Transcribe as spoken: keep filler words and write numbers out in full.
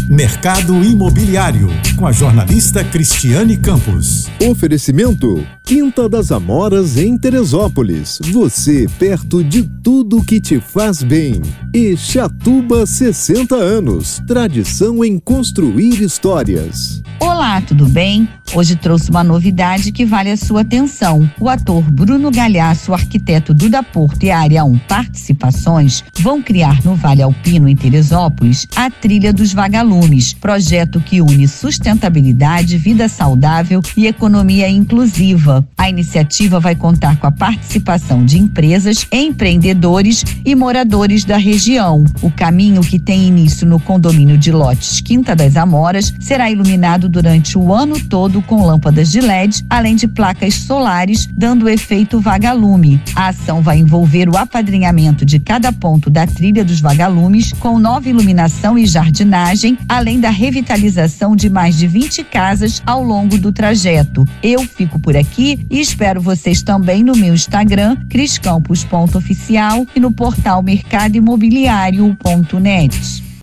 Mercado Imobiliário, com a jornalista Cristiane Campos. Oferecimento Quinta das Amoras em Teresópolis. Você perto de tudo que te faz bem. E Chatuba sessenta anos. Tradição em construir histórias. Olá, tudo bem? Hoje trouxe uma novidade que vale a sua atenção. O ator Bruno Galhaço, o arquiteto Duda Porto e a Área um Participações vão criar no Vale Alpino, em Teresópolis, a Trilha dos Vagalumes, projeto que une sustentabilidade, vida saudável e economia inclusiva. A iniciativa vai contar com a participação de empresas, empreendedores e moradores da região. O caminho, que tem início no condomínio de lotes Quinta das Amoras, será iluminado durante o ano todo com lâmpadas de L E D, além de placas solares, dando o efeito vagalume. A ação vai envolver o apadrinhamento de cada ponto da Trilha dos Vagalumes, com nova iluminação e jardinagem, além da revitalização de mais de vinte casas ao longo do trajeto. Eu fico por aqui e espero vocês também no meu Instagram, cris campos ponto oficial, e no portal mercado imobiliário ponto net.